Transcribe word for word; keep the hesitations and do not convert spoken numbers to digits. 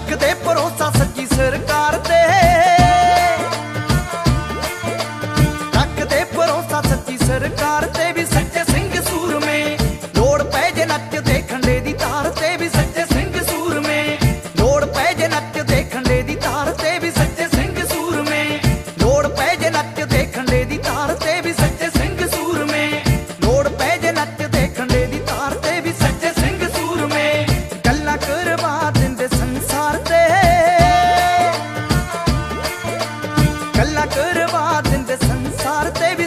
ਰੱਖਦੇ ਭਰੋਸਾ ਸੱਚੀ ਸਰਕਾਰ ਤੇ, ਰੱਖਦੇ ਭਰੋਸਾ ਸੱਚੀ ਸਰਕਾਰ ਤੇ ਵੀ ਸੱਚੇ ਸਿੰਘ ਸੂਰਮੇ। ਲੋੜ ਪੈ ਜੇ ਨੱਚਦੇ ਖੰਡੇ ਦੀ ਤਾਰ ਤੇ ਵੀ ਸੱਚੇ ਸਿੰਘ ਸੂਰਮੇ। ਲੋੜ ਪੈ ਜੇ ਨੱਚਦੇ ਖੰਡੇ ਦੀ ਤਾਰ ਤੇ ਵੀ ਸੱਚੇ ਸਿੰਘ ਸੂਰਮੇ। ਲੋੜ ਪੈ ਜੇ ਨੱਚਦੇ ਖੰਡੇ ਦੀ ਤਾਰ ਤੇ ਵੀ ਸੱਚੇ ਸਿੰਘ ਸੂਰਮੇ। ਲੋੜ ਪੈ ਜੇ ਨੱਚਦੇ ਖੰਡੇ ਦੀ ਤਾਰ ਤੇ ਵੀ ਸੱਚੇ ਸਿੰਘ ਸੂਰਮੇ। ਗੱਲਾਂ ਕਰਵਾ ਦਿੰਦੇ ਸੰਸਾਰ ਤੇ, ਗੱਲਾਂ ਕਰਵਾ ਦਿੰਦੇ ਸੰਸਾਰ ਤੇ